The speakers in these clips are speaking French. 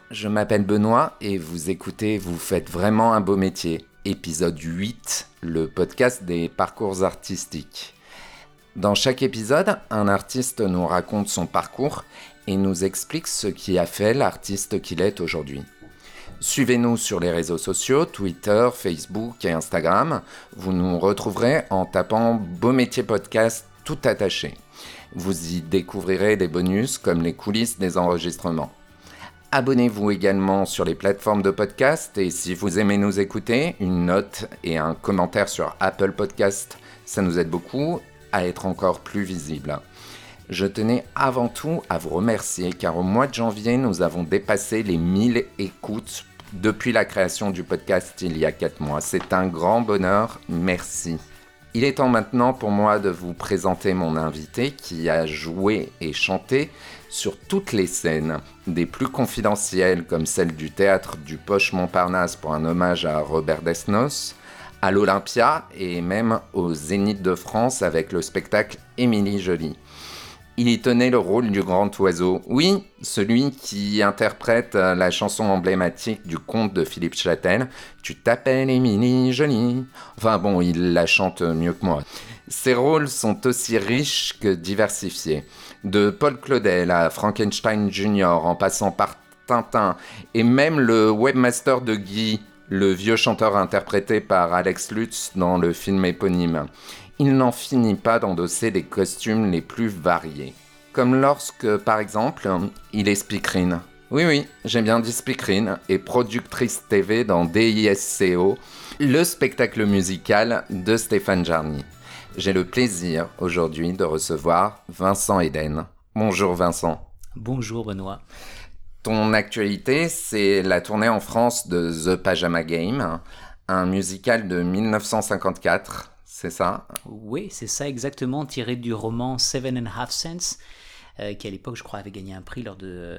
je m'appelle Benoît et vous écoutez Vous faites vraiment un beau métier, épisode 8, le podcast des parcours artistiques. Dans chaque épisode, un artiste nous raconte son parcours et nous explique ce qui a fait l'artiste qu'il est aujourd'hui. Suivez-nous sur les réseaux sociaux, Twitter, Facebook et Instagram. Vous nous retrouverez en tapant Beau Métier Podcast tout attaché. Vous y découvrirez des bonus comme les coulisses des enregistrements. Abonnez-vous également sur les plateformes de podcast et si vous aimez nous écouter, une note et un commentaire sur Apple Podcast, ça nous aide beaucoup à être encore plus visible. Je tenais avant tout à vous remercier car au mois de janvier, nous avons dépassé les 1000 écoutes depuis la création du podcast il y a 4 mois. C'est un grand bonheur, merci. Il est temps maintenant pour moi de vous présenter mon invité qui a joué et chanté sur toutes les scènes, des plus confidentielles comme celle du théâtre du Poche Montparnasse pour un hommage à Robert Desnos, à l'Olympia et même au Zénith de France avec le spectacle Émilie Joly. Il y tenait le rôle du grand oiseau, oui, celui qui interprète la chanson emblématique du conte de Philippe Châtel, « Tu t'appelles Émilie Joly ». Enfin bon, il la chante mieux que moi. Ses rôles sont aussi riches que diversifiés. De Paul Claudel à Frankenstein Jr. en passant par Tintin et même le webmaster de Guy, le vieux chanteur interprété par Alex Lutz dans le film éponyme. Il n'en finit pas d'endosser les costumes les plus variés. Comme lorsque, par exemple, il est speakerine. Oui, j'ai bien dit speakerine, et productrice TV dans DISCO, le spectacle musical de Stéphane Jarny. J'ai le plaisir aujourd'hui de recevoir Vincent Eden. Bonjour Vincent. Bonjour Benoît. Ton actualité, c'est la tournée en France de The Pajama Game, un musical de 1954. C'est ça? Oui, c'est ça exactement, tiré du roman Seven and a Half Cents, qui à l'époque, je crois, avait gagné un prix lors de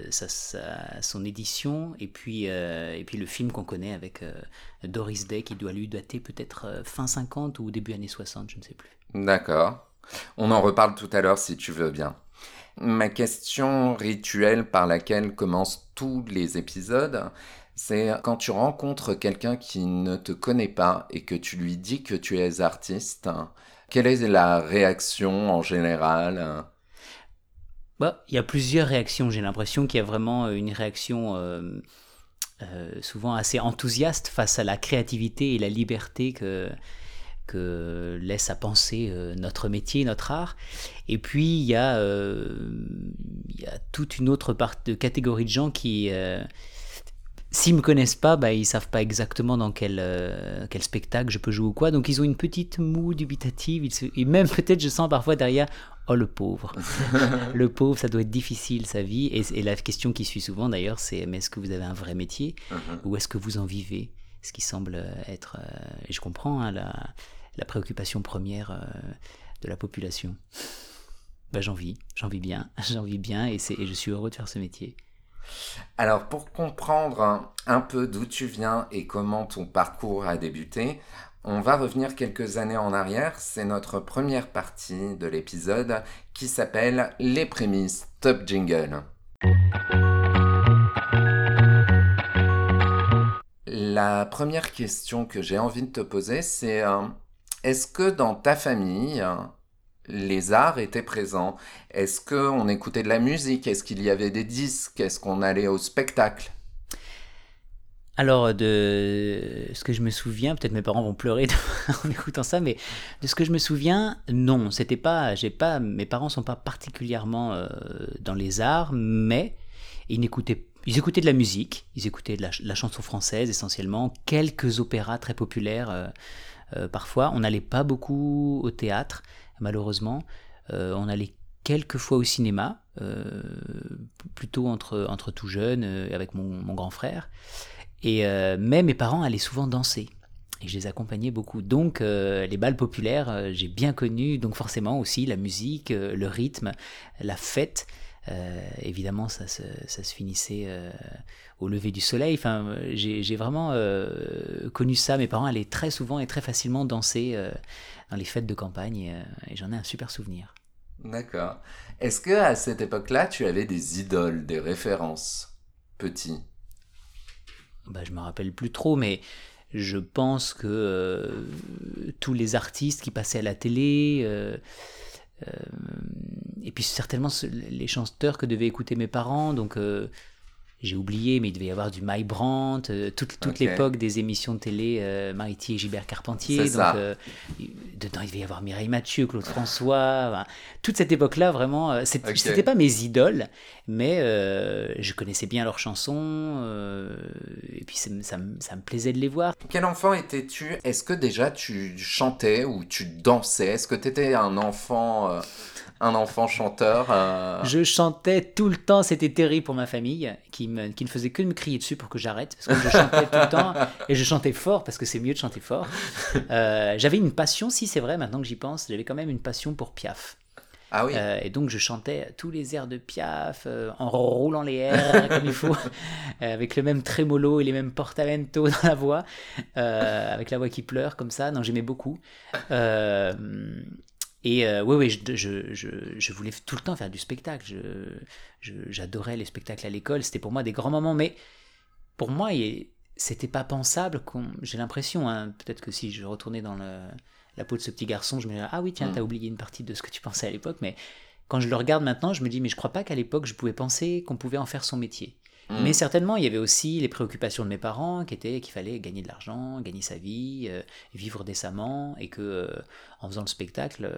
son édition, et puis le film qu'on connaît avec Doris Day, qui doit lui dater peut-être fin 50 ou début années 60, je ne sais plus. D'accord. On en reparle tout à l'heure si tu veux bien. Ma question rituelle par laquelle commencent tous les épisodes, c'est quand tu rencontres quelqu'un qui ne te connaît pas et que tu lui dis que tu es artiste, quelle est la réaction en général? Il y a plusieurs réactions. J'ai l'impression qu'il y a vraiment une réaction souvent assez enthousiaste face à la créativité et la liberté que laisse à penser notre métier, notre art. Et puis, il y a toute une autre catégorie de gens qui... s'ils me connaissent pas, ils savent pas exactement dans quel spectacle je peux jouer ou quoi. Donc ils ont une petite moue dubitative. Et même peut-être je sens parfois derrière, oh le pauvre. Le pauvre, ça doit être difficile sa vie. Et la question qui suit souvent d'ailleurs, c'est mais est-ce que vous avez un vrai métier ou est-ce que vous en vivez? Ce qui semble être, et je comprends, la préoccupation première de la population. J'en vis bien et je suis heureux de faire ce métier. Alors, pour comprendre un peu d'où tu viens et comment ton parcours a débuté, on va revenir quelques années en arrière. C'est notre première partie de l'épisode qui s'appelle « Les prémices Top Jingle ». La première question que j'ai envie de te poser, c'est est-ce que dans ta famille... les arts étaient présents? Est-ce qu'on écoutait de la musique? Est-ce qu'il y avait des disques? Est-ce qu'on allait au spectacle? Alors, de ce que je me souviens, peut-être mes parents vont pleurer en écoutant ça, mais de ce que je me souviens, non, mes parents sont pas particulièrement dans les arts, mais ils écoutaient de la musique, ils écoutaient de la chanson française essentiellement, quelques opéras très populaires parfois. On n'allait pas beaucoup au théâtre, malheureusement. On allait quelques fois au cinéma, plutôt entre tout jeunes, avec mon grand frère. Mais mes parents allaient souvent danser. Et je les accompagnais beaucoup. Donc, les bals populaires, j'ai bien connu. Donc, forcément aussi, la musique, le rythme, la fête. Évidemment, ça se finissait au lever du soleil. Enfin, j'ai vraiment connu ça. Mes parents allaient très souvent et très facilement danser dans les fêtes de campagne. Et j'en ai un super souvenir. D'accord. Est-ce qu'à cette époque-là, tu avais des idoles, des références? petit? Je me rappelle plus trop, mais je pense que tous les artistes qui passaient à la télé, et puis certainement les chanteurs que devaient écouter mes parents, donc j'ai oublié, mais il devait y avoir du Mike Brandt, toute l'époque des émissions de télé, Mariti et Gilbert Carpentier. C'est ça. Dedans, il devait y avoir Mireille Mathieu, Claude François. Toute cette époque-là, vraiment, c'était pas mes idoles, mais je connaissais bien leurs chansons, et puis ça me plaisait de les voir. Quel enfant étais-tu? Est-ce que déjà tu chantais ou tu dansais? Est-ce que tu étais un enfant chanteur? Je chantais tout le temps, c'était terrible pour ma famille, qui ne faisait que me crier dessus pour que j'arrête, parce que je chantais tout le temps, et je chantais fort, parce que c'est mieux de chanter fort. J'avais une passion, si c'est vrai, maintenant que j'y pense, j'avais quand même une passion pour Piaf. Ah oui. Et donc je chantais tous les airs de Piaf, en roulant les airs comme il faut, avec le même trémolo et les mêmes portamento dans la voix, avec la voix qui pleure comme ça. Non, j'aimais beaucoup. Oui, je voulais tout le temps faire du spectacle. J'adorais les spectacles à l'école. C'était pour moi des grands moments. Mais pour moi, c'était pas pensable. J'ai l'impression, hein, peut-être que si je retournais dans la peau de ce petit garçon, je me dirais, ah oui, tiens, t'as oublié une partie de ce que tu pensais à l'époque. Mais quand je le regarde maintenant, je me dis, mais je crois pas qu'à l'époque, je pouvais penser qu'on pouvait en faire son métier. Mais certainement, il y avait aussi les préoccupations de mes parents qui étaient qu'il fallait gagner de l'argent, gagner sa vie, vivre décemment, et que en faisant le spectacle,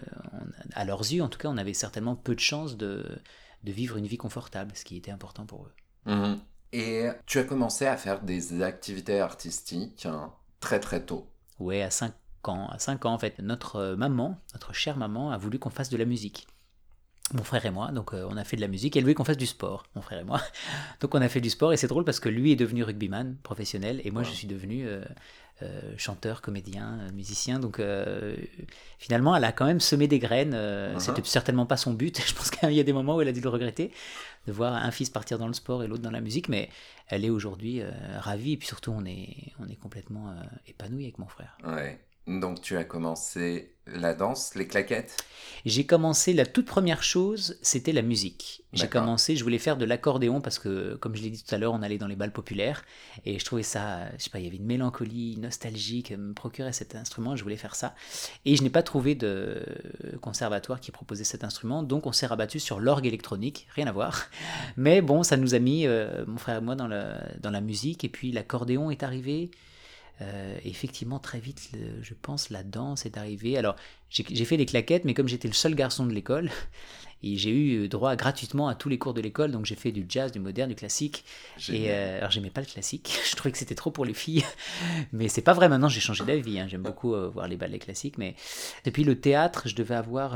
à leurs yeux en tout cas, on avait certainement peu de chances de vivre une vie confortable, ce qui était important pour eux. Et tu as commencé à faire des activités artistiques très très tôt. Ouais, à 5 ans. À 5 ans, en fait, notre chère maman, a voulu qu'on fasse de la musique. Mon frère et moi, donc on a fait de la musique, et elle voulait qu'on fasse du sport, mon frère et moi. Donc on a fait du sport, et c'est drôle parce que lui est devenu rugbyman professionnel, et moi je suis devenu chanteur, comédien, musicien. Donc finalement, elle a quand même semé des graines. C'était certainement pas son but. Je pense qu'il y a des moments où elle a dû le regretter, de voir un fils partir dans le sport et l'autre dans la musique, mais elle est aujourd'hui ravie, et puis surtout on est complètement épanoui avec mon frère. Ouais. Donc tu as commencé la danse, les claquettes? J'ai commencé, la toute première chose, c'était la musique. J'ai commencé, je voulais faire de l'accordéon parce que, comme je l'ai dit tout à l'heure, on allait dans les balles populaires et je trouvais ça, je sais pas, il y avait une mélancolie nostalgique, me procurait cet instrument, je voulais faire ça. Et je n'ai pas trouvé de conservatoire qui proposait cet instrument, donc on s'est rabattu sur l'orgue électronique, rien à voir. Mais bon, ça nous a mis, mon frère et moi, dans la musique, et puis l'accordéon est arrivé. Effectivement, très vite, je pense, la danse est arrivée. Alors, j'ai fait les claquettes, mais comme j'étais le seul garçon de l'école, et j'ai eu droit gratuitement à tous les cours de l'école, donc j'ai fait du jazz, du moderne, du classique. Et alors, j'aimais pas le classique, je trouvais que c'était trop pour les filles, mais c'est pas vrai, maintenant j'ai changé d'avis, hein. J'aime beaucoup voir les ballets classiques, mais depuis le théâtre, je devais avoir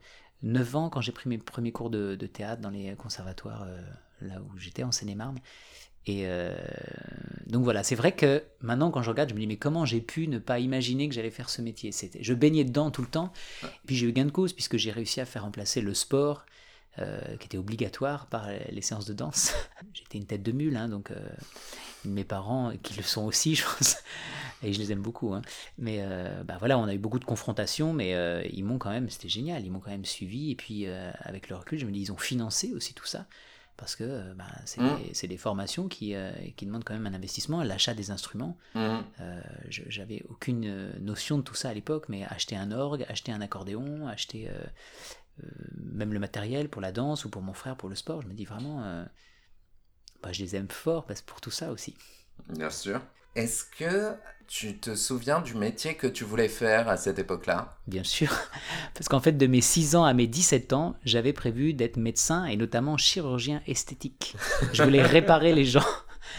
9 ans quand j'ai pris mes premiers cours de théâtre dans les conservatoires, là où j'étais, en Seine-et-Marne. Et donc voilà, c'est vrai que maintenant quand je regarde, je me dis mais comment j'ai pu ne pas imaginer que j'allais faire ce métier. Je baignais dedans tout le temps, et puis j'ai eu gain de cause puisque j'ai réussi à faire remplacer le sport qui était obligatoire par les séances de danse. J'étais une tête de mule, hein, donc mes parents qui le sont aussi, je pense, et je les aime beaucoup, hein. Mais voilà, on a eu beaucoup de confrontations, mais ils m'ont quand même, c'était génial, ils m'ont quand même suivi, et puis avec le recul, je me dis ils ont financé aussi tout ça. Parce que c'est des formations qui demandent quand même un investissement, l'achat des instruments. J'avais aucune notion de tout ça à l'époque, mais acheter un orgue, acheter un accordéon, acheter même le matériel pour la danse ou pour mon frère pour le sport, je me dis vraiment, je les aime fort pour tout ça aussi. Bien sûr. Est-ce que tu te souviens du métier que tu voulais faire à cette époque-là? Bien sûr, parce qu'en fait, de mes 6 ans à mes 17 ans, j'avais prévu d'être médecin et notamment chirurgien esthétique. Je voulais réparer les gens.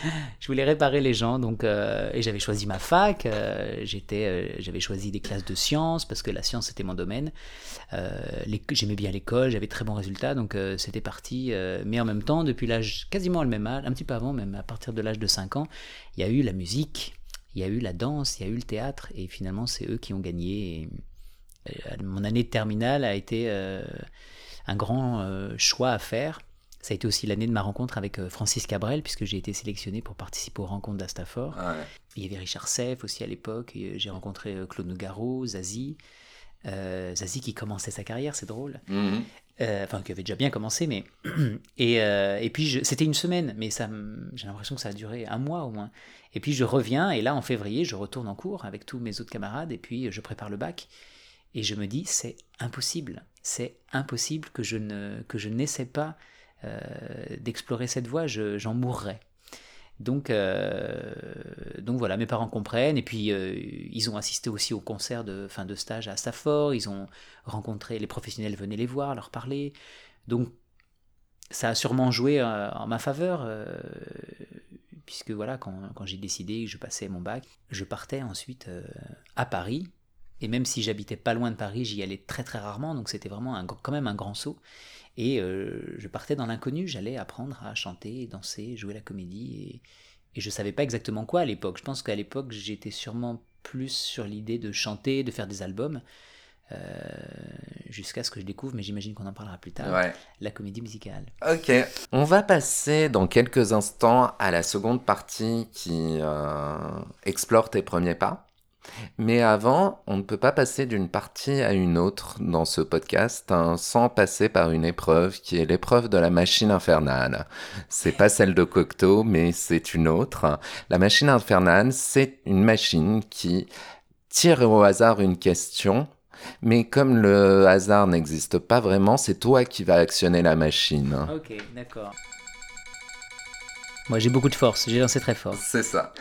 Donc, et j'avais choisi ma fac, j'avais choisi des classes de sciences parce que la science c'était mon domaine. J'aimais bien l'école, j'avais très bons résultats, donc c'était parti. Mais en même temps, depuis l'âge, quasiment le même âge, un petit peu avant, même à partir de l'âge de 5 ans, il y a eu la musique, il y a eu la danse, il y a eu le théâtre, et finalement c'est eux qui ont gagné. Mon année de terminale a été un grand choix à faire. Ça a été aussi l'année de ma rencontre avec Francis Cabrel, puisque j'ai été sélectionné pour participer aux rencontres d'Astafor. Ouais. Il y avait Richard Seff aussi à l'époque. J'ai rencontré Claude Nougaro, Zazie. Zazie qui commençait sa carrière, c'est drôle. qui avait déjà bien commencé, mais et puis c'était une semaine, mais j'ai l'impression que ça a duré un mois au moins. Et puis je reviens, et là en février, je retourne en cours avec tous mes autres camarades, et puis je prépare le bac, et je me dis c'est impossible que je n'essaie pas d'explorer cette voie, j'en mourrais. Donc voilà, mes parents comprennent, et puis ils ont assisté aussi au concert de fin de stage à Stafford, ils ont rencontré, les professionnels venaient les voir, leur parler, donc ça a sûrement joué en ma faveur, puisque voilà, quand j'ai décidé que je passais mon bac, je partais ensuite à Paris, et même si j'habitais pas loin de Paris, j'y allais très très rarement, donc c'était vraiment quand même un grand saut. Et je partais dans l'inconnu, j'allais apprendre à chanter, danser, jouer la comédie, et je ne savais pas exactement quoi à l'époque. Je pense qu'à l'époque, j'étais sûrement plus sur l'idée de chanter, de faire des albums, jusqu'à ce que je découvre, mais j'imagine qu'on en parlera plus tard, la comédie musicale. Ok, on va passer dans quelques instants à la seconde partie qui explore tes premiers pas. Mais avant, on ne peut pas passer d'une partie à une autre dans ce podcast sans passer par une épreuve qui est l'épreuve de la machine infernale. C'est pas celle de Cocteau, mais c'est une autre. La machine infernale, c'est une machine qui tire au hasard une question, mais comme le hasard n'existe pas vraiment, c'est toi qui vas actionner la machine. Ok, d'accord. Moi, j'ai beaucoup de force, j'ai lancé très fort. C'est ça.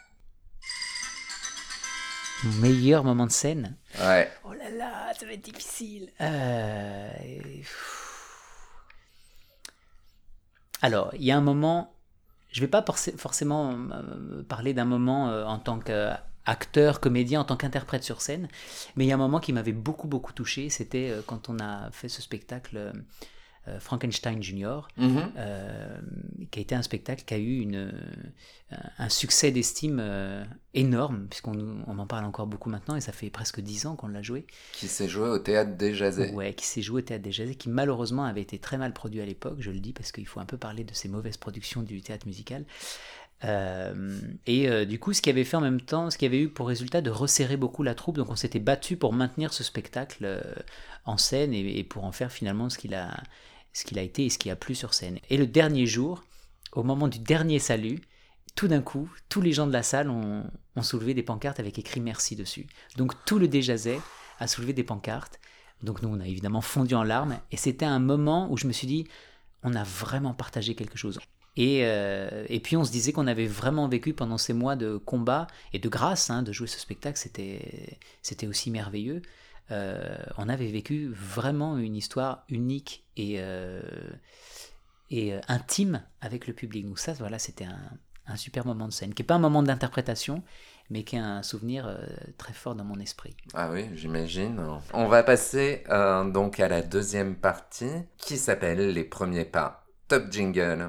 Mon meilleur moment de scène. Ouais. Oh là là, ça va être difficile. Alors, il y a un moment, je ne vais pas forcément parler d'un moment en tant qu'acteur, comédien, en tant qu'interprète sur scène, mais il y a un moment qui m'avait beaucoup, beaucoup touché, c'était quand on a fait ce spectacle Frankenstein Junior, qui a été un spectacle qui a eu un succès d'estime énorme, puisqu'on en parle encore beaucoup maintenant, et ça fait presque 10 ans qu'on l'a joué. Qui s'est joué au Théâtre des Jazets. Ouais, qui s'est joué au Théâtre des Jazets, qui malheureusement avait été très mal produit à l'époque, je le dis parce qu'il faut un peu parler de ces mauvaises productions du théâtre musical. Du coup, ce qui avait fait en même temps, ce qui avait eu pour résultat de resserrer beaucoup la troupe, donc on s'était battu pour maintenir ce spectacle en scène et pour en faire finalement ce qu'il a été et ce qui a plu sur scène. Et le dernier jour, au moment du dernier salut, tout d'un coup, tous les gens de la salle ont soulevé des pancartes avec écrit « Merci » dessus. Donc tout le Desjazets a soulevé des pancartes. Donc nous, on a évidemment fondu en larmes. Et c'était un moment où je me suis dit, on a vraiment partagé quelque chose. Et puis on se disait qu'on avait vraiment vécu pendant ces mois de combat et de grâce, de jouer ce spectacle, c'était aussi merveilleux. On avait vécu vraiment une histoire unique et intime avec le public. Donc ça, voilà, c'était un super moment de scène, qui n'est pas un moment d'interprétation, mais qui est un souvenir très fort dans mon esprit. Ah oui, j'imagine. On va passer donc à la deuxième partie, qui s'appelle Les premiers pas. Top jingle.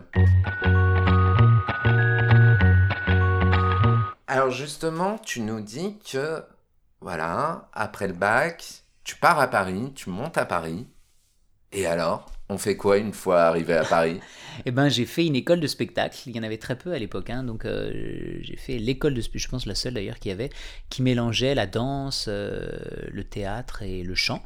Alors justement, tu nous dis que, voilà, après le bac, tu pars à Paris, tu montes à Paris. Et alors, on fait quoi une fois arrivé à Paris ? Eh ben, j'ai fait une école de spectacle. Il y en avait très peu à l'époque, donc j'ai fait l'école de spectacle, je pense la seule d'ailleurs qu'il y avait, qui mélangeait la danse, le théâtre et le chant.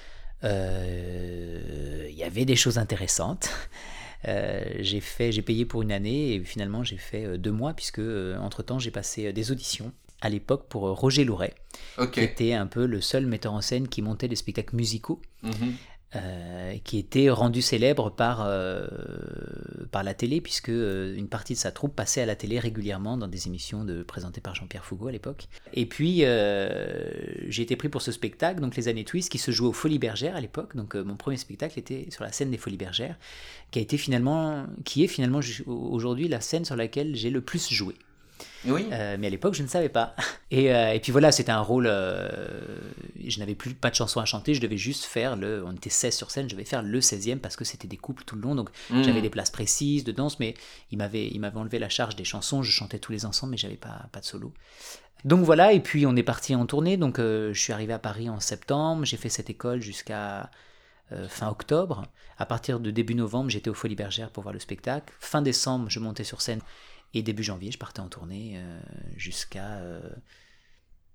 Il y avait des choses intéressantes. J'ai payé pour une année et finalement j'ai fait 2 mois puisque entre-temps j'ai passé des auditions à l'époque pour Roger Louret, qui était un peu le seul metteur en scène qui montait des spectacles musicaux, qui était rendu célèbre par la télé, puisque une partie de sa troupe passait à la télé régulièrement dans des émissions présentées par Jean-Pierre Foucault à l'époque. Et puis j'ai été pris pour ce spectacle, donc Les Années Twist, qui se jouait aux Folies Bergères à l'époque. Donc mon premier spectacle était sur la scène des Folies Bergères, qui est finalement aujourd'hui la scène sur laquelle j'ai le plus joué. Oui. Mais à l'époque, je ne savais pas. Et puis voilà, c'était un rôle... je n'avais pas de chanson à chanter, je devais juste faire on était 16 sur scène, je devais faire le 16e parce que c'était des couples tout le long, donc j'avais des places précises de danse, mais il m'avait enlevé la charge des chansons, je chantais tous les ensemble, mais j'avais pas de solo. Donc voilà, et puis on est parti en tournée, donc je suis arrivé à Paris en septembre, j'ai fait cette école jusqu'à fin octobre. À partir de début novembre, j'étais aux Folies Bergères pour voir le spectacle. Fin décembre, je montais sur scène. Et début janvier, je partais en tournée jusqu'à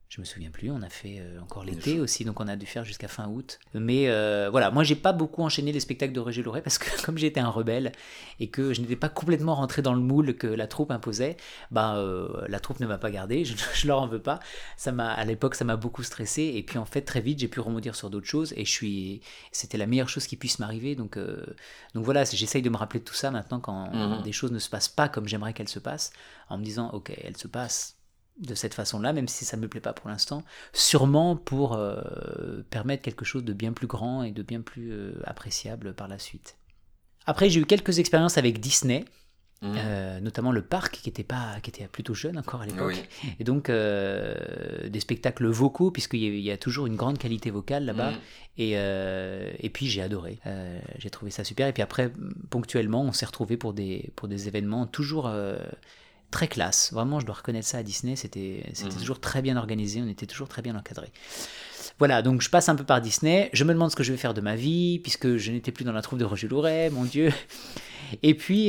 Je me souviens plus, on a fait encore l'été aussi, donc on a dû faire jusqu'à fin août. Mais voilà, moi j'ai pas beaucoup enchaîné les spectacles de Roger Louret parce que comme j'étais un rebelle et que je n'étais pas complètement rentré dans le moule que la troupe imposait, la troupe ne m'a pas gardé, je leur en veux pas. À l'époque ça m'a beaucoup stressé et puis en fait très vite j'ai pu rebondir sur d'autres choses et c'était la meilleure chose qui puisse m'arriver. Donc voilà, j'essaye de me rappeler de tout ça maintenant quand des choses ne se passent pas comme j'aimerais qu'elles se passent, en me disant ok, elles se passent de cette façon-là, même si ça ne me plaît pas pour l'instant, sûrement pour permettre quelque chose de bien plus grand et de bien plus appréciable par la suite. Après, j'ai eu quelques expériences avec Disney, notamment le parc qui était plutôt jeune encore à l'époque, et donc des spectacles vocaux, puisqu'il y a toujours une grande qualité vocale là-bas, et puis j'ai adoré, j'ai trouvé ça super, et puis après, ponctuellement, on s'est retrouvés pour des événements toujours... très classe, vraiment je dois reconnaître ça à Disney, c'était toujours très bien organisé, on était toujours très bien encadré. Voilà, donc je passe un peu par Disney, je me demande ce que je vais faire de ma vie, puisque je n'étais plus dans la troupe de Roger Louret, mon Dieu. Et puis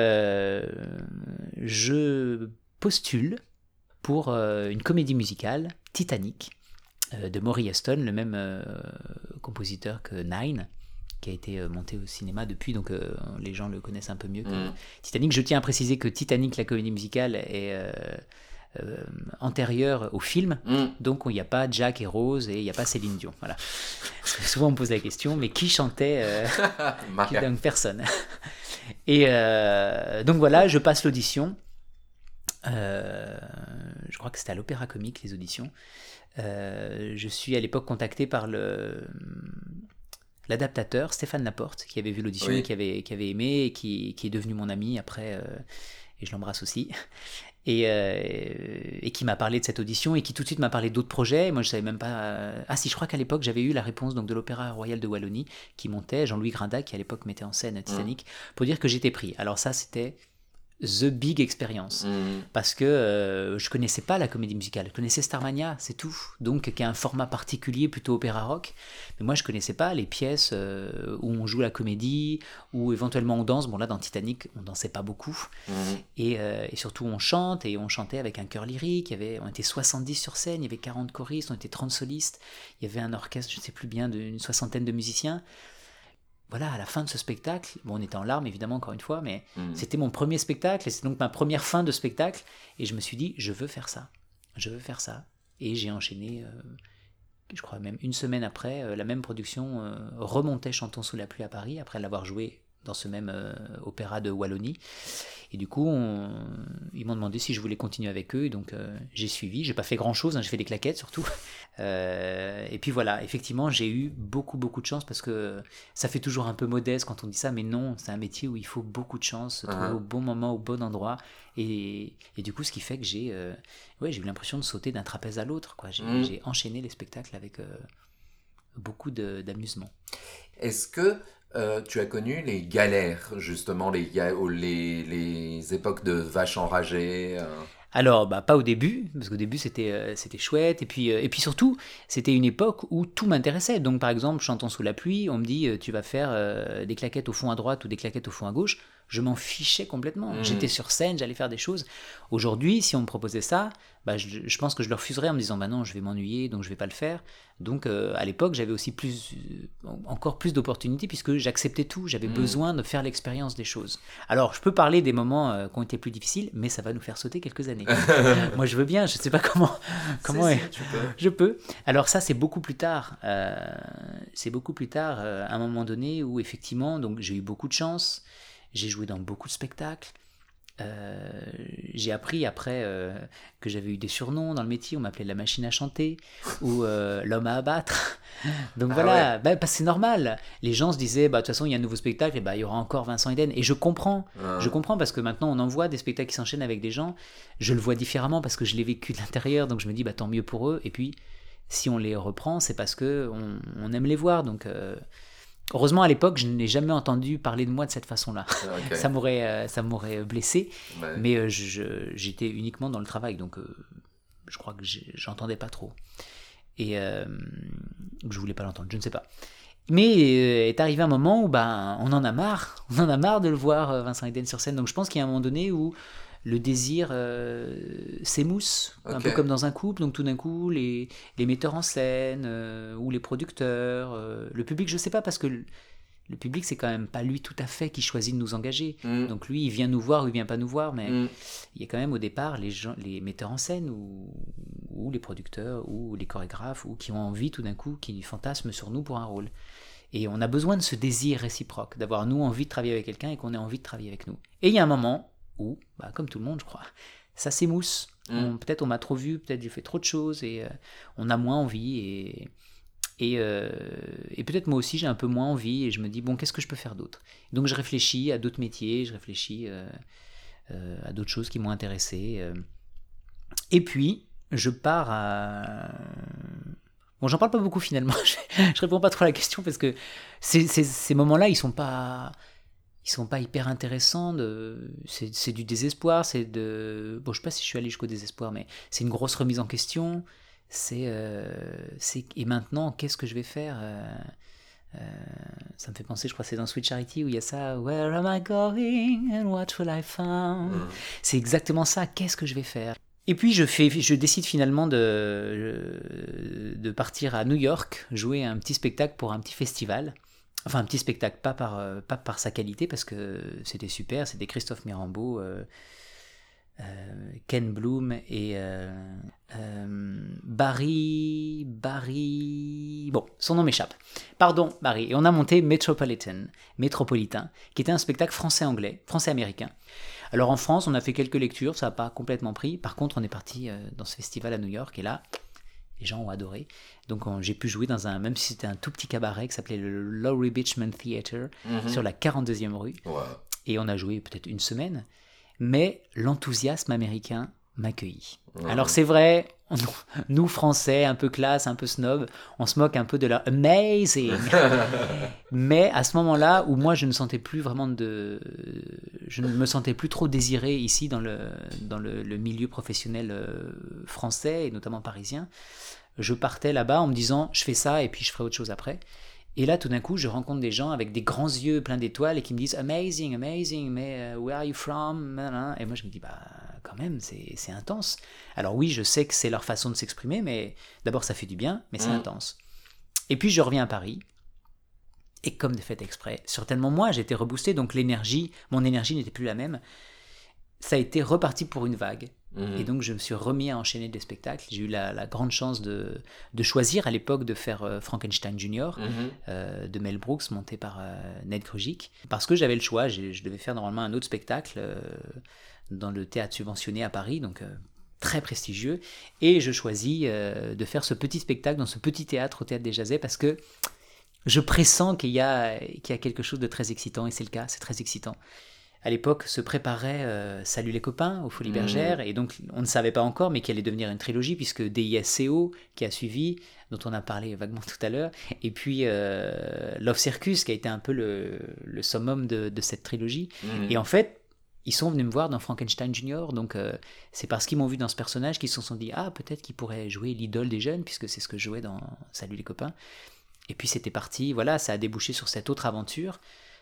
je postule pour une comédie musicale, Titanic, de Maury Aston, le même compositeur que Nine, qui a été monté au cinéma depuis, donc les gens le connaissent un peu mieux que Titanic. Je tiens à préciser que Titanic, la comédie musicale, est antérieure au film, donc il n'y a pas Jack et Rose et il n'y a pas Céline Dion. Voilà. Souvent on me pose la question, mais qui chantait donc personne. Et donc voilà, je passe l'audition. Je crois que c'était à l'Opéra Comique, les auditions. Je suis à l'époque contacté par l'adaptateur Stéphane Laporte, qui avait vu l'audition, qui avait aimé, et qui est devenu mon ami après, et je l'embrasse aussi, et qui m'a parlé de cette audition, et qui tout de suite m'a parlé d'autres projets. Et moi je savais même pas... Ah si, je crois qu'à l'époque j'avais eu la réponse donc, de l'Opéra Royal de Wallonie, qui montait, Jean-Louis Grinda, qui à l'époque mettait en scène Titanic, pour dire que j'étais pris. Alors ça c'était the big experience, parce que je connaissais pas la comédie musicale, je connaissais Starmania, c'est tout, donc qui a un format particulier plutôt opéra rock, mais moi je connaissais pas les pièces où on joue la comédie, ou éventuellement on danse. Bon là dans Titanic on dansait pas beaucoup, et surtout on chante, et on chantait avec un chœur lyrique, on était 70 sur scène, il y avait 40 choristes, on était 30 solistes, il y avait un orchestre, je ne sais plus bien, d'une 60aine de musiciens. Voilà, à la fin de ce spectacle, bon, on était en larmes évidemment encore une fois, mais c'était mon premier spectacle et c'est donc ma première fin de spectacle, et je me suis dit je veux faire ça, et j'ai enchaîné, je crois même une semaine après, la même production remontait Chantons sous la pluie à Paris, après l'avoir joué dans ce même opéra de Wallonie, et du coup ils m'ont demandé si je voulais continuer avec eux, et donc j'ai suivi. J'ai pas fait grand chose, j'ai fait des claquettes surtout, et puis voilà, effectivement j'ai eu beaucoup de chance, parce que ça fait toujours un peu modeste quand on dit ça, mais non, c'est un métier où il faut beaucoup de chance, se trouver au bon moment, au bon endroit, et du coup ce qui fait que j'ai eu l'impression de sauter d'un trapèze à l'autre, quoi. J'ai enchaîné les spectacles avec beaucoup d'amusement. Est-ce que tu as connu les galères, justement, les époques de vaches enragées Alors, pas au début, parce qu'au début c'était chouette, et puis surtout, c'était une époque où tout m'intéressait. Donc par exemple, Chantons sous la pluie, on me dit tu vas faire des claquettes au fond à droite ou des claquettes au fond à gauche. Je m'en fichais complètement. J'étais sur scène, j'allais faire des choses. Aujourd'hui, si on me proposait ça, je pense que je le refuserais en me disant non, je vais m'ennuyer, donc je vais pas le faire. Donc à l'époque, j'avais aussi encore plus d'opportunités, puisque j'acceptais tout. J'avais besoin de faire l'expérience des choses. Alors, je peux parler des moments qui ont été plus difficiles, mais ça va nous faire sauter quelques années. Moi, je veux bien. Je sais pas comment. Tu peux. Je peux. Alors ça, c'est beaucoup plus tard. À un moment donné où effectivement, donc j'ai eu beaucoup de chance. J'ai joué dans beaucoup de spectacles. J'ai appris après que j'avais eu des surnoms dans le métier. On m'appelait la machine à chanter ou l'homme à abattre. Donc voilà, c'est normal. Les gens se disaient de toute façon il y a un nouveau spectacle, et il y aura encore Vincent Eden. Et je comprends parce que maintenant on en voit des spectacles qui s'enchaînent avec des gens. Je le vois différemment parce que je l'ai vécu de l'intérieur, donc je me dis tant mieux pour eux. Et puis si on les reprend, c'est parce que on aime les voir. Donc heureusement, à l'époque, je n'ai jamais entendu parler de moi de cette façon-là. Okay. Ça m'aurait blessé, mais j'étais uniquement dans le travail, donc je crois que j'entendais pas trop. Et je voulais pas l'entendre, je ne sais pas. Mais est arrivé un moment où on en a marre de le voir, Vincent Eden sur scène. Donc je pense qu'il y a un moment donné où le désir s'émousse, un peu comme dans un couple. Donc tout d'un coup, les metteurs en scène ou les producteurs, le public, je sais pas, parce que le public, c'est quand même pas lui tout à fait qui choisit de nous engager. Donc lui, il vient nous voir ou il vient pas nous voir, mais il y a quand même au départ les metteurs en scène ou les producteurs ou les chorégraphes ou qui ont envie tout d'un coup, qui fantasment sur nous pour un rôle. Et on a besoin de ce désir réciproque, d'avoir nous envie de travailler avec quelqu'un et qu'on ait envie de travailler avec nous. Et il y a un moment où, comme tout le monde je crois, ça s'émousse. Peut-être on m'a trop vu, peut-être j'ai fait trop de choses et on a moins envie et peut-être moi aussi j'ai un peu moins envie et je me dis bon, qu'est-ce que je peux faire d'autre? Donc je réfléchis à d'autres métiers, je réfléchis à d'autres choses qui m'ont intéressé. Et puis je pars à... Bon, j'en parle pas beaucoup finalement, je réponds pas trop à la question parce que ces moments-là ils sont pas hyper intéressants, c'est du désespoir, bon, je sais pas si je suis allé jusqu'au désespoir, mais c'est une grosse remise en question. Et maintenant, qu'est-ce que je vais faire? Ça me fait penser, je crois que c'est dans Sweet Charity où il y a ça, Where am I going and what will I find? C'est exactement ça, qu'est-ce que je vais faire? Et puis je décide finalement de partir à New York, jouer un petit spectacle pour un petit festival. Enfin un petit spectacle, pas par sa qualité, parce que c'était super, c'était Christophe Mirambeau, Ken Bloom et Barry... Bon, son nom m'échappe. Pardon, Barry. Et on a monté Métropolitain, qui était un spectacle français-anglais, français-américain. Alors en France, on a fait quelques lectures, ça n'a pas complètement pris. Par contre, on est parti dans ce festival à New York, et là, les gens ont adoré. Donc j'ai pu jouer même si c'était un tout petit cabaret qui s'appelait le Laurie Beachman Theatre, sur la 42e rue. Wow. Et on a joué peut-être une semaine. Mais l'enthousiasme américain m'accueillit. Alors c'est vrai, nous Français, un peu classe, un peu snob, on se moque un peu de leur amazing. Mais à ce moment-là, où moi je ne sentais plus vraiment je ne me sentais plus trop désiré ici dans le milieu professionnel français et notamment parisien, je partais là-bas en me disant je fais ça et puis je ferai autre chose après. Et là, tout d'un coup, je rencontre des gens avec des grands yeux pleins d'étoiles et qui me disent « Amazing, amazing, mais where are you from ?» Et moi, je me dis « quand même, c'est intense. » Alors oui, je sais que c'est leur façon de s'exprimer, mais d'abord, ça fait du bien, mais c'est intense. Et puis, je reviens à Paris. Et comme de fait exprès, certainement moi, j'étais reboosté, donc mon énergie n'était plus la même. Ça a été reparti pour une vague. Et donc je me suis remis à enchaîner des spectacles. J'ai eu la grande chance de choisir à l'époque de faire Frankenstein Junior de Mel Brooks, monté par Ned Krujic, parce que j'avais le choix. Je devais faire normalement un autre spectacle dans le théâtre subventionné à Paris, donc très prestigieux, et je choisis de faire ce petit spectacle dans ce petit théâtre au Théâtre des Jazets parce que je pressens qu'il y a quelque chose de très excitant, et c'est le cas, c'est très excitant. À l'époque, se préparait Salut les copains aux Folies Bergères, et donc on ne savait pas encore, mais qui allait devenir une trilogie, puisque DISCO, qui a suivi, dont on a parlé vaguement tout à l'heure, et puis Love Circus, qui a été un peu le summum de cette trilogie. Et en fait, ils sont venus me voir dans Frankenstein Junior, donc c'est parce qu'ils m'ont vu dans ce personnage qu'ils se sont dit « Ah, peut-être qu'il pourrait jouer l'idole des jeunes, puisque c'est ce que je jouais dans Salut les copains. » Et puis c'était parti, voilà, ça a débouché sur cette autre aventure.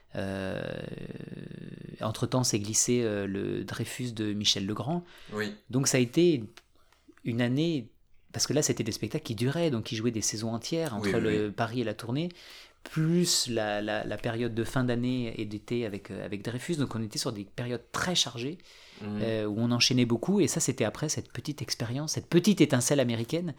Entre-temps s'est glissé le Dreyfus de Michel Legrand. Oui. Donc ça a été une année, parce que là c'était des spectacles qui duraient, donc qui jouaient des saisons entières entre Paris et la tournée, plus la période de fin d'année et d'été avec Dreyfus. Donc on était sur des périodes très chargées où on enchaînait beaucoup, et ça c'était après cette petite expérience, cette petite étincelle américaine.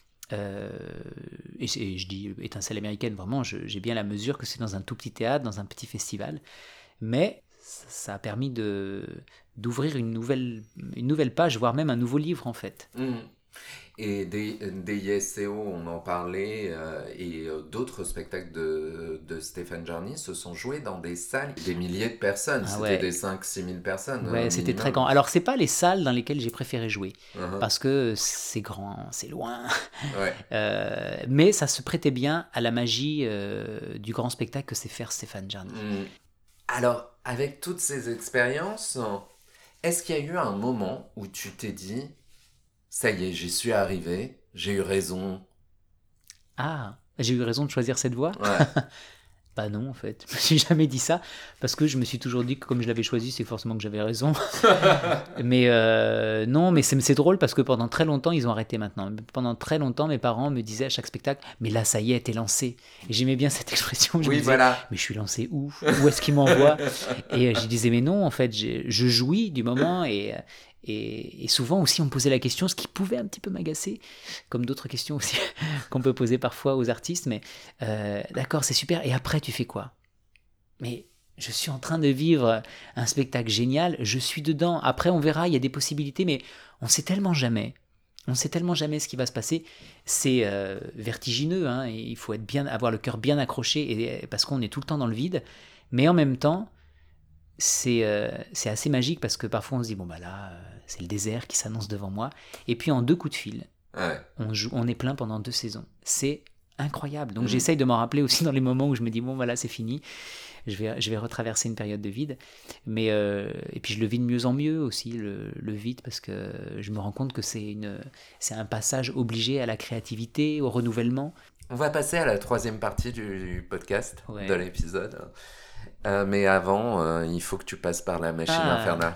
Et je dis étincelle américaine, vraiment j'ai bien la mesure que c'est dans un tout petit théâtre, dans un petit festival, mais ça a permis d'ouvrir une nouvelle page, voire même un nouveau livre en fait. Et DISCO, on en parlait, et d'autres spectacles de Stéphane Jarny se sont joués dans des salles, des milliers de personnes, c'était des 5-6 000 personnes. Ouais, c'était très grand. Alors c'est pas les salles dans lesquelles j'ai préféré jouer, parce que c'est grand, c'est loin, mais ça se prêtait bien à la magie du grand spectacle que c'est faire Stéphane Jarny. Alors, avec toutes ces expériences, est-ce qu'il y a eu un moment où tu t'es dit ça y est, j'y suis arrivé, j'ai eu raison? Ah, j'ai eu raison de choisir cette voie? Bah non, en fait, je me suis jamais dit ça, parce que je me suis toujours dit que comme je l'avais choisi, c'est forcément que j'avais raison. Mais non, mais c'est drôle parce que pendant très longtemps, ils ont arrêté maintenant. Pendant très longtemps, mes parents me disaient à chaque spectacle, mais là, ça y est, t'es lancé. Et j'aimais bien cette expression. Je me disais, voilà. mais je suis lancé où? Où est-ce qu'ils m'envoient? Et je disais, mais non, en fait, je jouis du moment et souvent aussi on me posait la question, ce qui pouvait un petit peu m'agacer, comme d'autres questions aussi qu'on peut poser parfois aux artistes, mais d'accord, c'est super, et après tu fais quoi? Mais je suis en train de vivre un spectacle génial, je suis dedans, après on verra, il y a des possibilités, mais on sait tellement jamais. On sait tellement jamais ce qui va se passer. C'est vertigineux, hein, et il faut avoir le cœur bien accroché, parce qu'on est tout le temps dans le vide, mais en même temps, c'est assez magique parce que parfois on se dit bon bah là c'est le désert qui s'annonce devant moi, et puis en 2 coups de fil on est plein pendant 2 saisons, c'est incroyable. Donc j'essaye de m'en rappeler aussi dans les moments où je me dis bon voilà c'est fini, je vais retraverser une période de vide, mais et puis je le vis de mieux en mieux aussi le vide, parce que je me rends compte que c'est un passage obligé à la créativité, au renouvellement. On va passer à la 3e partie du podcast, Ouais. de l'épisode. Mais avant, il faut que tu passes par la machine infernale.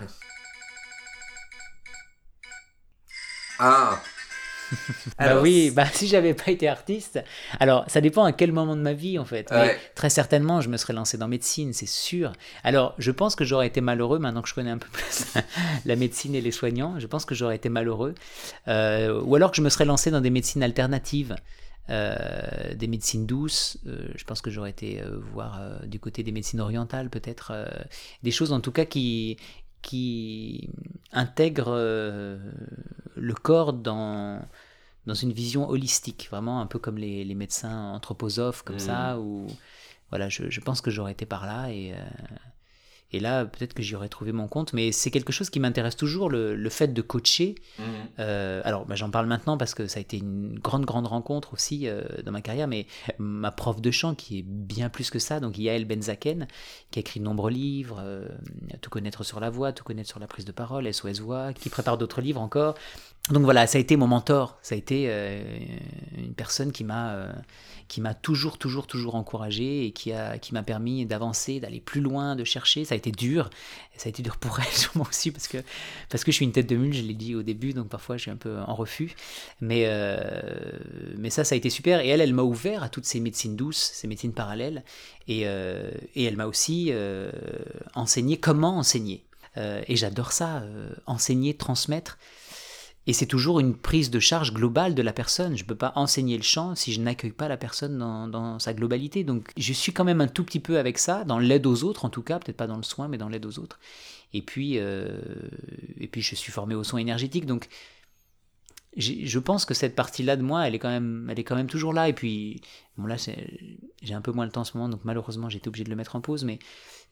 Ah Bah oui, bah si j'avais pas été artiste, alors ça dépend à quel moment de ma vie en fait, mais très certainement je me serais lancé dans médecine, c'est sûr. Alors je pense que j'aurais été malheureux, maintenant que je connais un peu plus la médecine et les soignants, je pense que j'aurais été malheureux, ou alors que je me serais lancé dans des médecines alternatives. Des médecines douces, je pense que j'aurais été voir du côté des médecines orientales peut-être, des choses en tout cas qui intègrent le corps dans une vision holistique, vraiment un peu comme les médecins anthroposophes comme ça, ou voilà, je pense que j'aurais été par là, et là peut-être que j'y aurais trouvé mon compte, mais c'est quelque chose qui m'intéresse toujours, le fait de coacher. Alors j'en parle maintenant parce que ça a été une grande rencontre aussi dans ma carrière, mais ma prof de chant qui est bien plus que ça, donc Yael Benzaken, qui a écrit de nombreux livres, Tout connaître sur la voix, Tout connaître sur la prise de parole, SOS Voix, qui prépare d'autres livres encore. Donc voilà, ça a été mon mentor, ça a été une personne qui m'a toujours encouragé, et qui m'a permis d'avancer, d'aller plus loin, de chercher. Ça a été dur pour elle sûrement aussi, parce que je suis une tête de mule, je l'ai dit au début, donc parfois je suis un peu en refus, mais ça a été super, et elle m'a ouvert à toutes ces médecines douces, ces médecines parallèles, et elle m'a aussi enseigné comment enseigner, et j'adore ça, enseigner, transmettre. Et c'est toujours une prise de charge globale de la personne. Je ne peux pas enseigner le chant si je n'accueille pas la personne dans sa globalité. Donc je suis quand même un tout petit peu avec ça, dans l'aide aux autres en tout cas, peut-être pas dans le soin, mais dans l'aide aux autres. Et puis je suis formé au son énergétique. Donc je pense que cette partie-là de moi, elle est quand même toujours là. Et puis, bon là, j'ai un peu moins le temps en ce moment, donc malheureusement j'ai été obligé de le mettre en pause, mais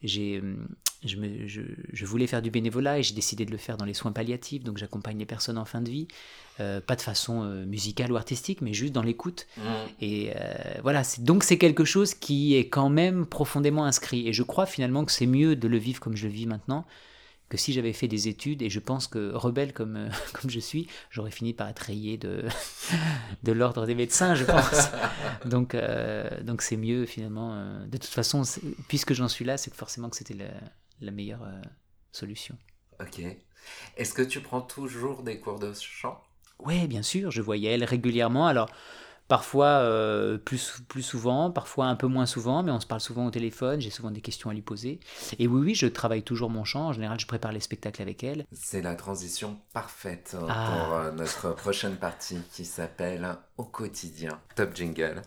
je voulais faire du bénévolat, et j'ai décidé de le faire dans les soins palliatifs, donc j'accompagne les personnes en fin de vie, pas de façon musicale ou artistique, mais juste dans l'écoute. Et voilà, donc c'est quelque chose qui est quand même profondément inscrit, et je crois finalement que c'est mieux de le vivre comme je le vis maintenant que si j'avais fait des études, et je pense que rebelle comme je suis, j'aurais fini par être rayé de l'ordre des médecins, je pense. Donc c'est mieux finalement. De toute façon, puisque j'en suis là, c'est forcément que c'était la meilleure solution. Ok. Est-ce que tu prends toujours des cours de chant? Ouais, bien sûr, je voyais elle régulièrement. Alors, parfois plus souvent, parfois un peu moins souvent, mais on se parle souvent au téléphone, j'ai souvent des questions à lui poser. Et oui, je travaille toujours mon chant. En général, je prépare les spectacles avec elle. C'est la transition parfaite pour notre prochaine partie qui s'appelle Au quotidien. Top jingle.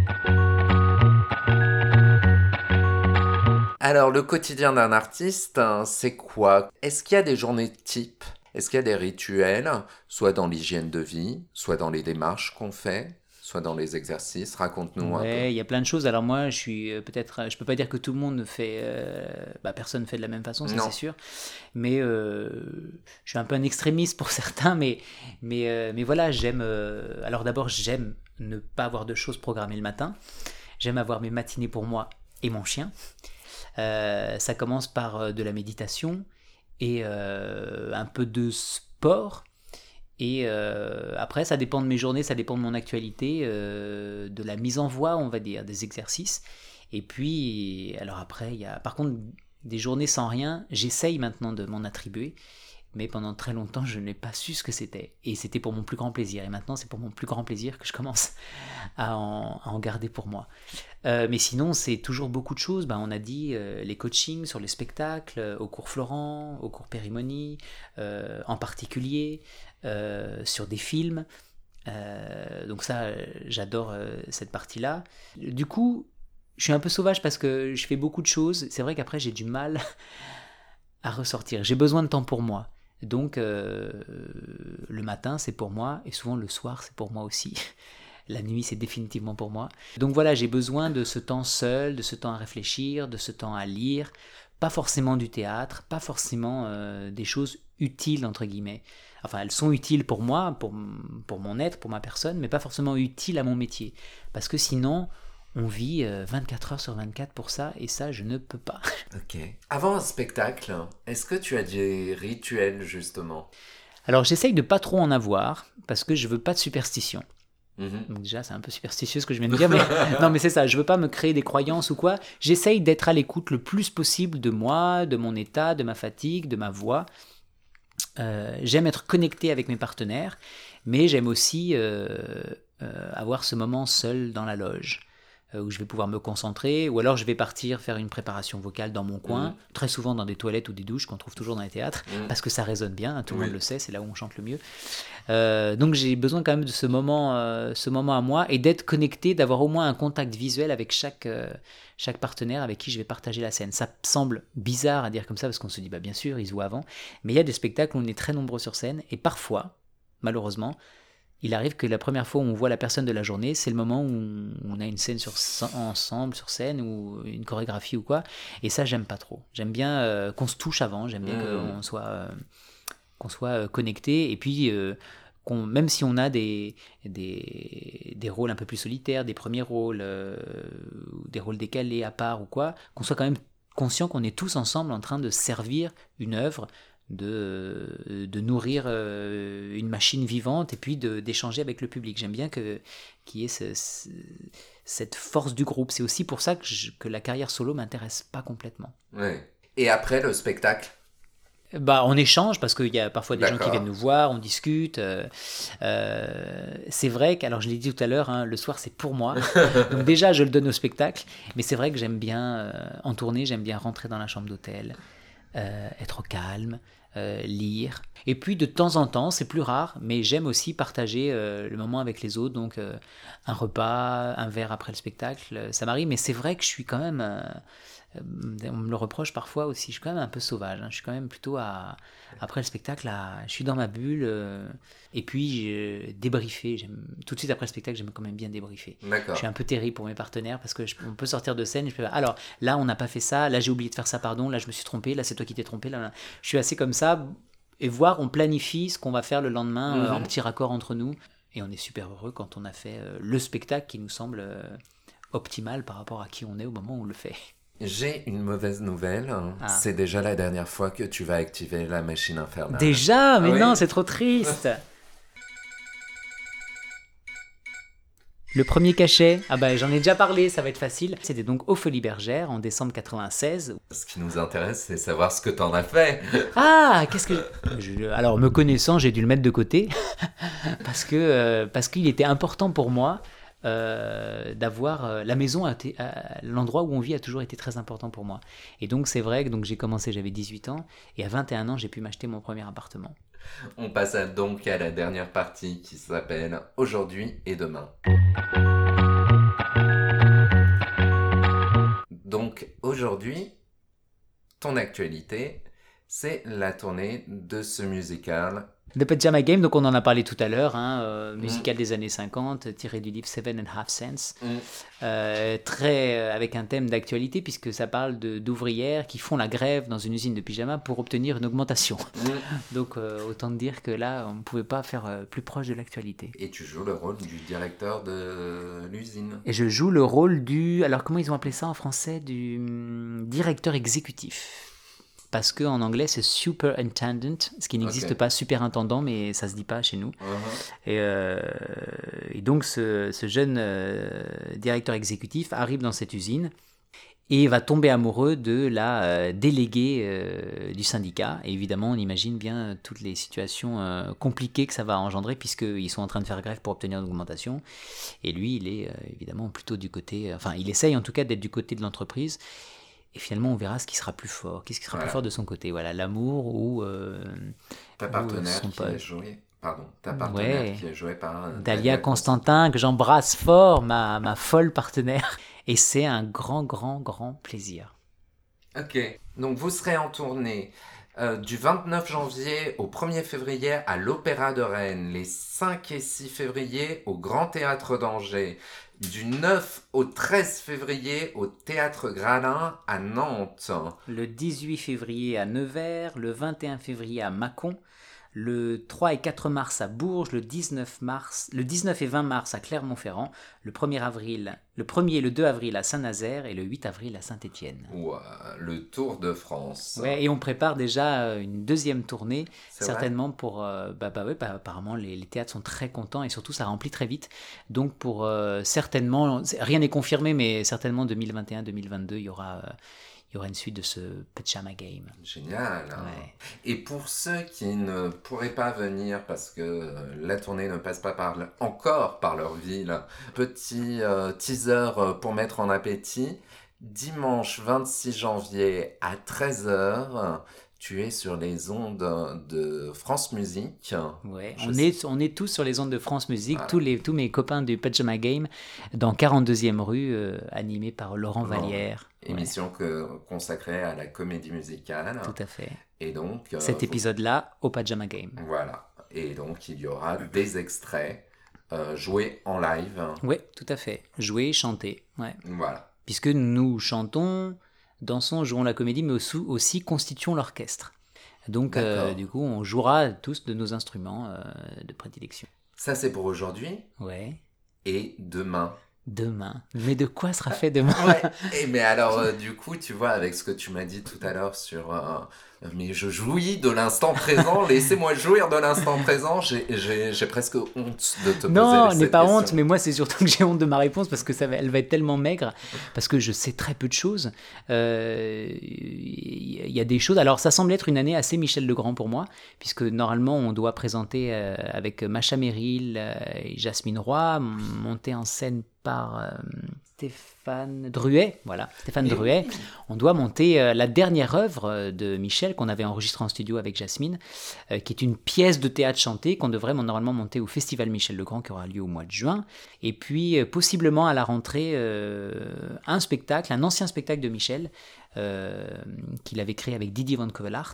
Alors, le quotidien d'un artiste, c'est quoi? Est-ce qu'il y a des journées types? Est-ce qu'il y a des rituels, soit dans l'hygiène de vie, soit dans les démarches qu'on fait, soit dans les exercices? Raconte-nous un peu. Ouais, il y a plein de choses. Alors moi, je suis je peux pas dire que tout le monde fait, personne fait de la même façon, ça c'est sûr. Mais je suis un peu un extrémiste pour certains, mais voilà, j'aime. Alors d'abord, j'aime ne pas avoir de choses programmées le matin. J'aime avoir mes matinées pour moi et mon chien. Ça commence par de la méditation et un peu de sport. Et après, ça dépend de mes journées, ça dépend de mon actualité, de la mise en voix, on va dire, des exercices. Et puis, alors après, il y a par contre des journées sans rien, j'essaye maintenant de m'en attribuer, mais pendant très longtemps, je n'ai pas su ce que c'était. Et c'était pour mon plus grand plaisir. Et maintenant, c'est pour mon plus grand plaisir que je commence à en garder pour moi. Mais sinon, c'est toujours beaucoup de choses. On a dit les coachings sur les spectacles, au cours Florent, au cours Périmonie, en particulier, sur des films. Donc ça, j'adore cette partie-là. Du coup, je suis un peu sauvage parce que je fais beaucoup de choses. C'est vrai qu'après, j'ai du mal à ressortir. J'ai besoin de temps pour moi. Donc, le matin, c'est pour moi, et souvent le soir, c'est pour moi aussi. La nuit, c'est définitivement pour moi. Donc voilà, j'ai besoin de ce temps seul, de ce temps à réfléchir, de ce temps à lire. Pas forcément du théâtre, pas forcément des choses utiles, entre guillemets. Enfin, elles sont utiles pour moi, pour mon être, pour ma personne, mais pas forcément utiles à mon métier. Parce que sinon, on vit 24 heures sur 24 pour ça, et ça, je ne peux pas. Ok. Avant un spectacle, est-ce que tu as des rituels, justement ? Alors, j'essaye de pas trop en avoir, parce que je veux pas de superstition. Donc déjà, c'est un peu superstitieux ce que je viens de dire, mais non, mais c'est ça, je veux pas me créer des croyances ou quoi. J'essaye d'être à l'écoute le plus possible de moi, de mon état, de ma fatigue, de ma voix. J'aime être connecté avec mes partenaires, mais j'aime aussi avoir ce moment seul dans la loge, où je vais pouvoir me concentrer, ou alors je vais partir faire une préparation vocale dans mon coin, très souvent dans des toilettes ou des douches qu'on trouve toujours dans les théâtres, parce que ça résonne bien, hein, tout le monde le sait, c'est là où on chante le mieux. Donc j'ai besoin quand même de ce moment à moi, et d'être connecté, d'avoir au moins un contact visuel avec chaque partenaire avec qui je vais partager la scène. Ça semble bizarre à dire comme ça, parce qu'on se dit, bien sûr, ils jouent avant, mais il y a des spectacles où on est très nombreux sur scène, et parfois, malheureusement, il arrive que la première fois où on voit la personne de la journée, c'est le moment où on a une scène ensemble sur scène, ou une chorégraphie ou quoi, et ça, j'aime pas trop. J'aime bien qu'on se touche avant, j'aime bien qu'on soit connecté, et puis même si on a des rôles un peu plus solitaires, des premiers rôles, des rôles décalés à part ou quoi, qu'on soit quand même conscient qu'on est tous ensemble en train de servir une œuvre, de nourrir une machine vivante, et puis d'échanger avec le public. J'aime bien qu'il y ait cette force du groupe. C'est aussi pour ça que la carrière solo m'intéresse pas complètement. Ouais. Et après le spectacle ? On échange, parce qu'il y a parfois des gens qui viennent nous voir, on discute. C'est vrai alors je l'ai dit tout à l'heure, hein, le soir c'est pour moi. Donc déjà je le donne au spectacle, mais c'est vrai que j'aime bien, en tournée, j'aime bien rentrer dans la chambre d'hôtel, être au calme, lire. Et puis de temps en temps, c'est plus rare, mais j'aime aussi partager le moment avec les autres, donc un repas, un verre après le spectacle, ça m'arrive, mais c'est vrai que je suis quand même... on me le reproche parfois aussi, je suis quand même un peu sauvage, hein. Je suis quand même plutôt après le spectacle, je suis dans ma bulle, et puis débriefer, tout de suite après le spectacle, j'aime quand même bien débriefer. D'accord. Je suis un peu terrible pour mes partenaires, parce qu'on peut sortir de scène, alors là on n'a pas fait ça, là j'ai oublié de faire ça, pardon, là je me suis trompé, là c'est toi qui t'es trompé, là. Je suis assez comme ça, et on planifie ce qu'on va faire le lendemain en petit raccord entre nous, et on est super heureux quand on a fait le spectacle qui nous semble optimal par rapport à qui on est au moment où on le fait. J'ai une mauvaise nouvelle. C'est déjà la dernière fois que tu vas activer la machine infernale. Déjà ? Mais non, c'est trop triste. Le premier cachet, j'en ai déjà parlé, ça va être facile. C'était donc aux Folies Bergères en décembre 96. Ce qui nous intéresse, c'est savoir ce que t'en as fait. Qu'est-ce que... Alors, me connaissant, j'ai dû le mettre de côté parce qu'il était important pour moi d'avoir la maison, l'endroit où on vit a toujours été très important pour moi. Et donc c'est vrai que j'ai commencé, j'avais 18 ans, et à 21 ans j'ai pu m'acheter mon premier appartement. On passe donc à la dernière partie qui s'appelle Aujourd'hui et demain. Donc aujourd'hui, ton actualité, c'est la tournée de ce musical The Pajama Game, donc on en a parlé tout à l'heure, musical des années 50, tiré du livre Seven and a Half Cents, avec un thème d'actualité, puisque ça parle d'ouvrières qui font la grève dans une usine de pyjama pour obtenir une augmentation. Donc autant dire que là, on ne pouvait pas faire plus proche de l'actualité. Et tu joues le rôle du directeur de l'usine. Et je joue le rôle alors comment ils ont appelé ça en français, du directeur exécutif. Parce qu'en anglais, c'est superintendent, ce qui n'existe pas, superintendant, mais ça ne se dit pas chez nous. Et donc, ce jeune directeur exécutif arrive dans cette usine et va tomber amoureux de la déléguée du syndicat. Et évidemment, on imagine bien toutes les situations compliquées que ça va engendrer, puisqu'ils sont en train de faire grève pour obtenir une augmentation. Et lui, il est évidemment plutôt du côté... Enfin, il essaye en tout cas d'être du côté de l'entreprise. Et finalement, on verra ce qui sera plus fort. Qu'est-ce qui sera plus fort de son côté? Voilà, l'amour ou... ta partenaire qui est jouée... Pardon, ta partenaire qui est jouée par... Dalia Constantin, que j'embrasse fort, ma folle partenaire. Et c'est un grand, grand, grand plaisir. Ok, donc vous serez en tournée du 29 janvier au 1er février à l'Opéra de Rennes, les 5 et 6 février au Grand Théâtre d'Angers, du 9 au 13 février au Théâtre Gradin à Nantes. Le 18 février à Nevers, le 21 février à Mâcon, le 3 et 4 mars à Bourges, le 19 et 20 mars à Clermont-Ferrand, le 1er et le 2 avril à Saint-Nazaire et le 8 avril à Saint-Étienne. Ouah, le Tour de France. Ouais, et on prépare déjà une deuxième tournée, c'est certainement pour... apparemment, les théâtres sont très contents et surtout, ça remplit très vite. Donc, pour certainement, rien n'est confirmé, mais certainement 2021-2022, il y aura une suite de ce Pajama Game. Génial. Ouais. Et pour ceux qui ne pourraient pas venir parce que la tournée ne passe pas encore par leur ville, petit teaser pour mettre en appétit. Dimanche 26 janvier à 13h, tu es sur les ondes de France Musique. Ouais, on est tous sur les ondes de France Musique, voilà. tous mes copains du Pajama Game, dans 42e rue, animé par Laurent Vallière. Émission consacrée à la comédie musicale. Tout à fait. Et donc... cet épisode-là, au Pajama Game. Voilà. Et donc, il y aura des extraits joués en live. Oui, tout à fait. Jouer, chanter. Ouais. Voilà. Puisque nous chantons, dansons, jouons la comédie, mais aussi constituons l'orchestre. Donc, du coup, on jouera tous de nos instruments de prédilection. Ça, c'est pour aujourd'hui. Ouais. Et demain. Demain. Mais de quoi sera fait demain? Ouais. Et mais alors, du coup, tu vois, avec ce que tu m'as dit tout à l'heure sur... mais je jouis de l'instant présent, laissez-moi jouir de l'instant présent, j'ai presque honte de te poser cette question. Non, n'est pas honte, mais moi c'est surtout que j'ai honte de ma réponse parce que elle va être tellement maigre, parce que je sais très peu de choses. Il y a des choses, alors ça semble être une année assez Michel Legrand pour moi, puisque normalement on doit présenter avec Macha Merrill et Jasmine Roy, monté en scène par Stéphane Druet, Druet. On doit monter la dernière œuvre de Michel qu'on avait enregistrée en studio avec Jasmine, qui est une pièce de théâtre chantée qu'on devrait normalement monter au Festival Michel Legrand qui aura lieu au mois de juin. Et puis possiblement à la rentrée, un ancien spectacle de Michel qu'il avait créé avec Didier Van Covelart,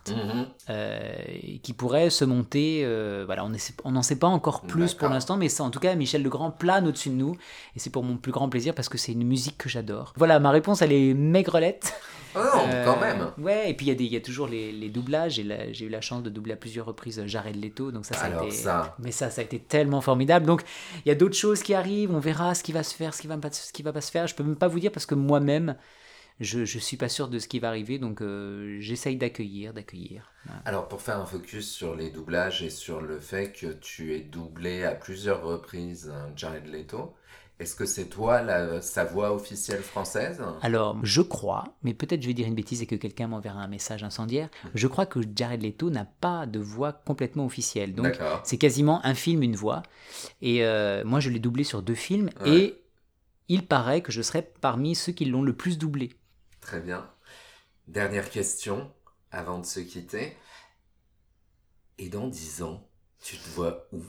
qui pourrait se monter. On n'en sait pas encore plus pour l'instant, mais ça, en tout cas, Michel Legrand plane au-dessus de nous, et c'est pour mon plus grand plaisir parce que c'est une musique que j'adore. Voilà, ma réponse, elle est maigrelette. Oh non, quand même. Ouais, et puis il y a toujours les doublages, et j'ai eu la chance de doubler à plusieurs reprises Jared Leto, donc ça a été tellement formidable. Donc il y a d'autres choses qui arrivent, on verra ce qui va se faire, ce qui va pas se faire. Je peux même pas vous dire parce que moi-même, je suis pas sûr de ce qui va arriver, donc j'essaye d'accueillir. Voilà. Alors pour faire un focus sur les doublages et sur le fait que tu es doublé à plusieurs reprises Jared Leto, est-ce que c'est toi sa voix officielle française? Alors, je crois, mais peut-être je vais dire une bêtise et que quelqu'un m'enverra un message incendiaire, je crois que Jared Leto n'a pas de voix complètement officielle. Donc, c'est quasiment un film, une voix. Et moi, je l'ai doublé sur 2 films, et il paraît que je serai parmi ceux qui l'ont le plus doublé. Très bien. Dernière question, avant de se quitter. Et dans 10 ans, tu te vois où?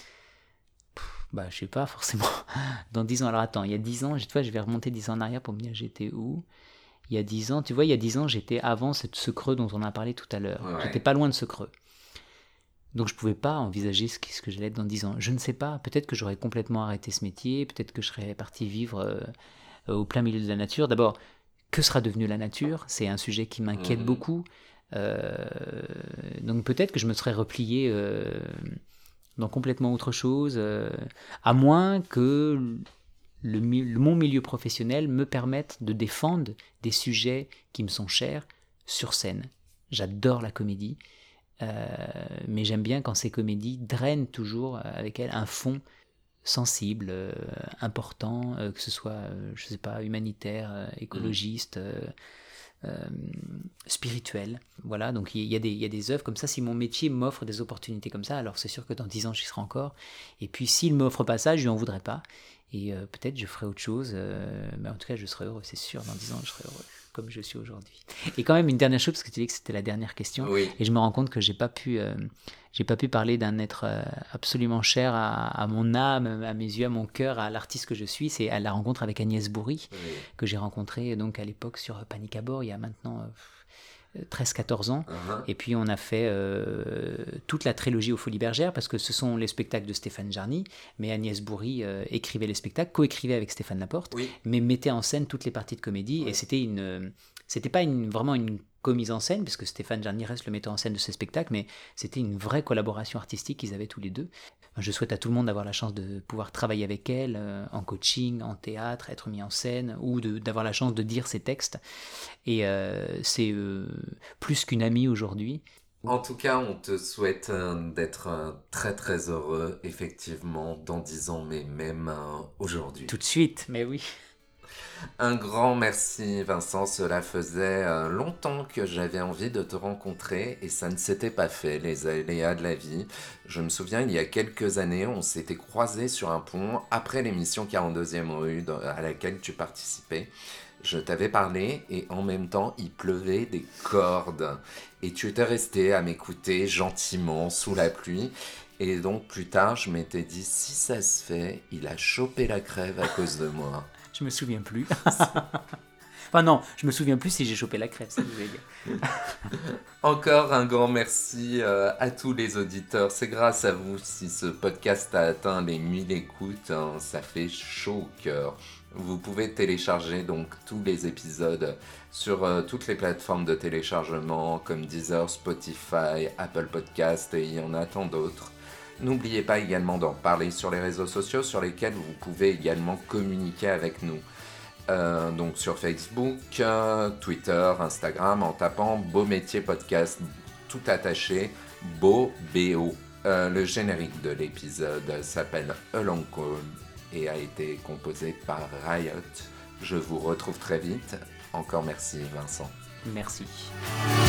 Je sais pas forcément. Dans 10 ans, alors attends, il y a 10 ans, je vais remonter 10 ans en arrière pour me dire j'étais où. Il y a 10 ans, j'étais avant ce creux dont on a parlé tout à l'heure. Ouais. J'étais pas loin de ce creux. Donc je pouvais pas envisager ce que j'allais être dans 10 ans. Je ne sais pas, peut-être que j'aurais complètement arrêté ce métier, peut-être que je serais parti vivre au plein milieu de la nature. D'abord, que sera devenue la nature? C'est un sujet qui m'inquiète beaucoup. Donc peut-être que je me serais replié dans complètement autre chose, à moins que mon milieu professionnel me permette de défendre des sujets qui me sont chers sur scène. J'adore la comédie, mais j'aime bien quand ces comédies drainent toujours avec elles un fond sensible, important, que ce soit, je sais pas, humanitaire, écologiste, spirituel. Voilà, donc il y a des œuvres comme ça. Si mon métier m'offre des opportunités comme ça, alors c'est sûr que dans 10 ans, j'y serai encore. Et puis s'il ne m'offre pas ça, je lui en voudrais pas. Et peut-être je ferai autre chose. Mais en tout cas, je serai heureux, c'est sûr. Dans 10 ans, je serai heureux, comme je suis aujourd'hui. Et quand même, une dernière chose, parce que tu dis que c'était la dernière question. Oui. Et je me rends compte que j'ai pas pu parler d'un être absolument cher à mon âme, à mes yeux, à mon cœur, à l'artiste que je suis. C'est à la rencontre avec Agnès Bourri, Oui. que j'ai rencontrée donc à l'époque sur Panique à bord, il y a maintenant 13-14 ans. Et puis on a fait toute la trilogie aux Folies Bergères, parce que ce sont les spectacles de Stéphane Jarny, mais Agnès Bourri écrivait les spectacles, co-écrivait avec Stéphane Laporte, mais mettait en scène toutes les parties de comédie. Et c'était pas vraiment une co-mise en scène, puisque Stéphane Jarny reste le metteur en scène de ces spectacles, mais c'était une vraie collaboration artistique qu'ils avaient tous les deux. Je souhaite à tout le monde d'avoir la chance de pouvoir travailler avec elle en coaching, en théâtre, être mis en scène, ou d'avoir la chance de dire ses textes. Et c'est plus qu'une amie aujourd'hui. En tout cas, on te souhaite d'être très très heureux, effectivement, dans 10 ans, mais même aujourd'hui. Tout de suite, mais oui. Un grand merci Vincent, cela faisait longtemps que j'avais envie de te rencontrer et ça ne s'était pas fait, les aléas de la vie. Je me souviens, il y a quelques années, on s'était croisés sur un pont après l'émission 42e rue à laquelle tu participais. Je t'avais parlé et en même temps, il pleuvait des cordes et tu étais resté à m'écouter gentiment sous la pluie. Et donc plus tard, je m'étais dit, si ça se fait, il a chopé la crève à cause de moi. Je me souviens plus. Enfin non, je me souviens plus si j'ai chopé la crève, ça je voulais dire. Encore un grand merci à tous les auditeurs. C'est grâce à vous si ce podcast a atteint les 1000 écoutes. Ça fait chaud au cœur. Vous pouvez télécharger donc tous les épisodes sur toutes les plateformes de téléchargement comme Deezer, Spotify, Apple Podcast et il y en a tant d'autres. N'oubliez pas également d'en parler sur les réseaux sociaux sur lesquels vous pouvez également communiquer avec nous. Donc sur Facebook, Twitter, Instagram, en tapant Beau Métier Podcast, tout attaché, Beau B-O. Le générique de l'épisode s'appelle A Long Call et a été composé par Riot. Je vous retrouve très vite. Encore merci Vincent. Merci.